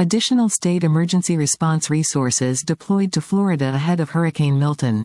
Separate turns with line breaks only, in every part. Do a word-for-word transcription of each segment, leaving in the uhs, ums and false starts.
Additional state emergency response resources deployed to Florida ahead of Hurricane Milton.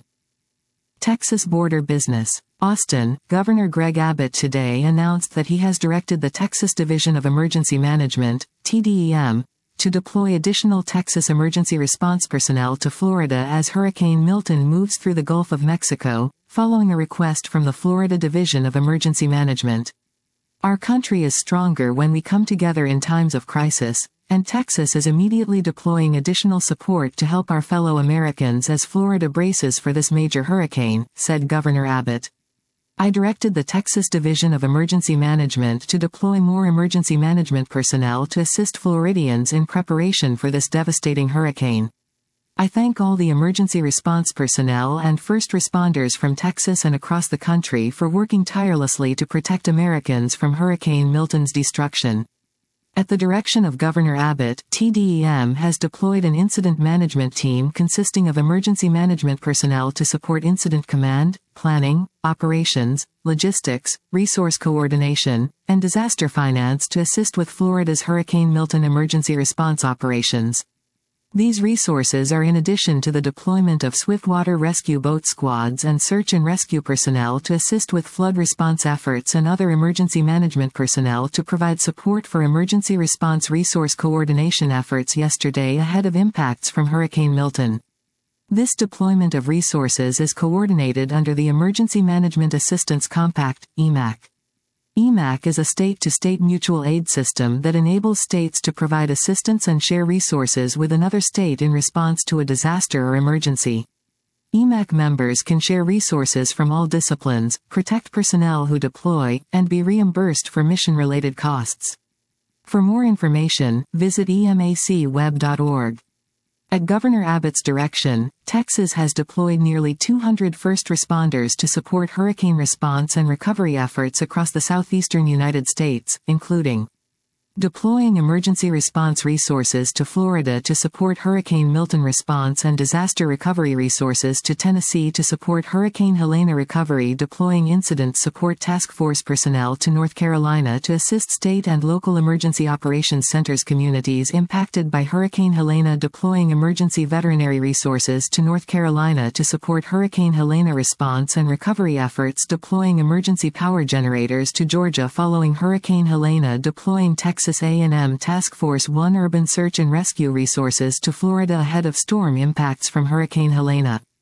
Texas border business. Austin, Governor Greg Abbott today announced that he has directed the Texas Division of Emergency Management, T D E M, to deploy additional Texas emergency response personnel to Florida as Hurricane Milton moves through the Gulf of Mexico, following a request from the Florida Division of Emergency Management. Our country is stronger when we come together in times of crisis, and Texas is immediately deploying additional support to help our fellow Americans as Florida braces for this major hurricane, said Governor Abbott. I directed the Texas Division of Emergency Management to deploy more emergency management personnel to assist Floridians in preparation for this devastating hurricane. I thank all the emergency response personnel and first responders from Texas and across the country for working tirelessly to protect Americans from Hurricane Milton's destruction. At the direction of Governor Abbott, T D E M has deployed an incident management team consisting of emergency management personnel to support incident command, planning, operations, logistics, resource coordination, and disaster finance to assist with Florida's Hurricane Milton emergency response operations. These resources are in addition to the deployment of swiftwater rescue boat squads and search and rescue personnel to assist with flood response efforts and other emergency management personnel to provide support for emergency response resource coordination efforts yesterday ahead of impacts from Hurricane Milton. This deployment of resources is coordinated under the Emergency Management Assistance Compact, E M A C. E M A C is a state-to-state mutual aid system that enables states to provide assistance and share resources with another state in response to a disaster or emergency. E M A C members can share resources from all disciplines, protect personnel who deploy, and be reimbursed for mission-related costs. For more information, visit E M A C web dot org. At Governor Abbott's direction, Texas has deployed nearly two hundred first responders to support hurricane response and recovery efforts across the southeastern United States, including deploying emergency response resources to Florida to support Hurricane Milton response and disaster recovery resources to Tennessee to support Hurricane Helene recovery, deploying incident support task force personnel to North Carolina to assist state and local emergency operations centers communities impacted by Hurricane Helene, deploying emergency veterinary resources to North Carolina to support Hurricane Helene response and recovery efforts, deploying emergency power generators to Georgia following Hurricane Helene, deploying Texas A and M Task Force one urban search and rescue resources to Florida ahead of storm impacts from Hurricane Helene.